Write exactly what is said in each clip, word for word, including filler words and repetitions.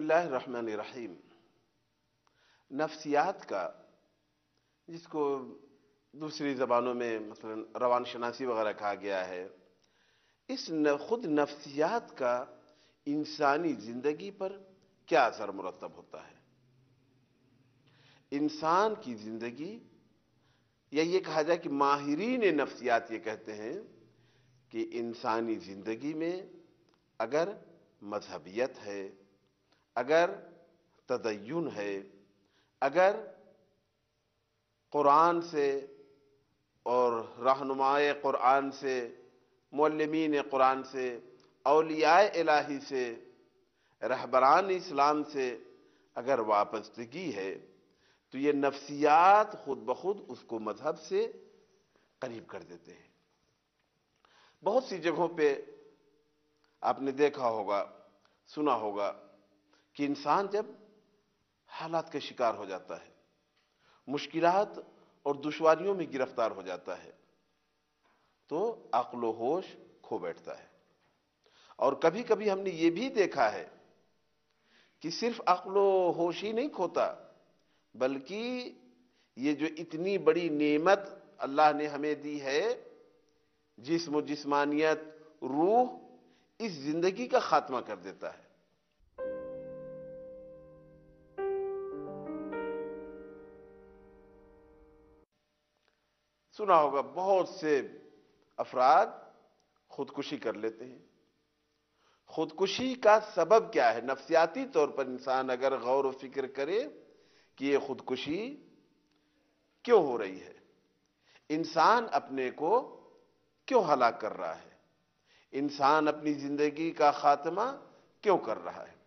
اللہ الرحمن الرحیم۔ نفسیات کا، جس کو دوسری زبانوں میں مثلا روان شناسی وغیرہ کہا گیا ہے، اس خود نفسیات کا انسانی زندگی پر کیا اثر مرتب ہوتا ہے؟ انسان کی زندگی، یا یہ کہا جائے کہ ماہرین نفسیات یہ کہتے ہیں کہ انسانی زندگی میں اگر مذہبیت ہے، اگر تدین ہے، اگر قرآن سے اور رہنمائے قرآن سے، معلمین قرآن سے، اولیاء الہی سے، رہبران اسلام سے اگر وابستگی ہے تو یہ نفسیات خود بخود اس کو مذہب سے قریب کر دیتے ہیں۔ بہت سی جگہوں پہ آپ نے دیکھا ہوگا، سنا ہوگا کہ انسان جب حالات کا شکار ہو جاتا ہے، مشکلات اور دشواریوں میں گرفتار ہو جاتا ہے، تو عقل و ہوش کھو بیٹھتا ہے۔ اور کبھی کبھی ہم نے یہ بھی دیکھا ہے کہ صرف عقل و ہوش ہی نہیں کھوتا، بلکہ یہ جو اتنی بڑی نعمت اللہ نے ہمیں دی ہے، جسم و جسمانیت، روح، اس زندگی کا خاتمہ کر دیتا ہے۔ سنا ہوگا بہت سے افراد خودکشی کر لیتے ہیں۔ خودکشی کا سبب کیا ہے؟ نفسیاتی طور پر انسان اگر غور و فکر کرے کہ یہ خودکشی کیوں ہو رہی ہے، انسان اپنے کو کیوں ہلاک کر رہا ہے، انسان اپنی زندگی کا خاتمہ کیوں کر رہا ہے،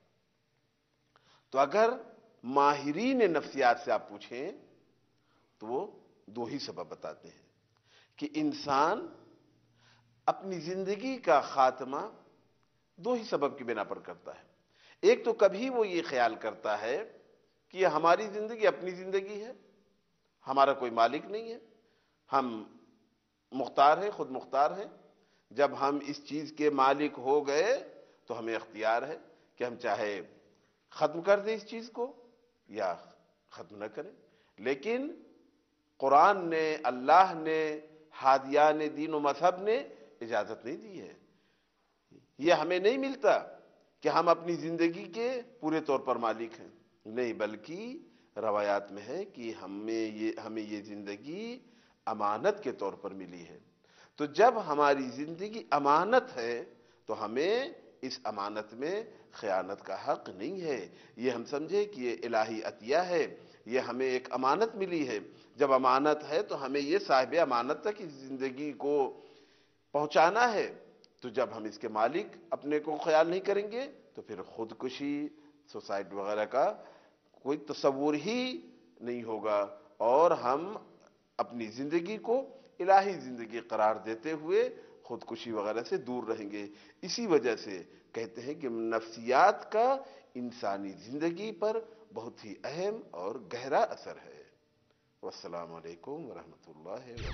تو اگر ماہرین نفسیات سے آپ پوچھیں تو وہ دو ہی سبب بتاتے ہیں کہ انسان اپنی زندگی کا خاتمہ دو ہی سبب کی بنا پر کرتا ہے۔ ایک تو کبھی وہ یہ خیال کرتا ہے کہ یہ ہماری زندگی اپنی زندگی ہے، ہمارا کوئی مالک نہیں ہے، ہم مختار ہیں، خود مختار ہیں۔ جب ہم اس چیز کے مالک ہو گئے تو ہمیں اختیار ہے کہ ہم چاہے ختم کر دیں اس چیز کو یا ختم نہ کریں۔ لیکن قرآن نے، اللہ نے، ہادیان دین و مذہب نے اجازت نہیں دی ہے۔ یہ ہمیں نہیں ملتا کہ ہم اپنی زندگی کے پورے طور پر مالک ہیں، نہیں، بلکہ روایات میں ہے کہ ہمیں یہ ہمیں یہ زندگی امانت کے طور پر ملی ہے۔ تو جب ہماری زندگی امانت ہے تو ہمیں اس امانت میں خیانت کا حق نہیں ہے۔ یہ ہم سمجھے کہ یہ الہی عطیہ ہے، یہ ہمیں ایک امانت ملی ہے۔ جب امانت ہے تو ہمیں یہ صاحب امانت تک اس زندگی کو پہنچانا ہے۔ تو جب ہم اس کے مالک اپنے کو خیال نہیں کریں گے تو پھر خودکشی، سوسائڈ وغیرہ کا کوئی تصور ہی نہیں ہوگا، اور ہم اپنی زندگی کو الہی زندگی قرار دیتے ہوئے خودکشی وغیرہ سے دور رہیں گے۔ اسی وجہ سے کہتے ہیں کہ نفسیات کا انسانی زندگی پر بہت ہی اہم اور گہرا اثر ہے۔ والسلام علیکم ورحمۃ اللہ وبرکاتہ۔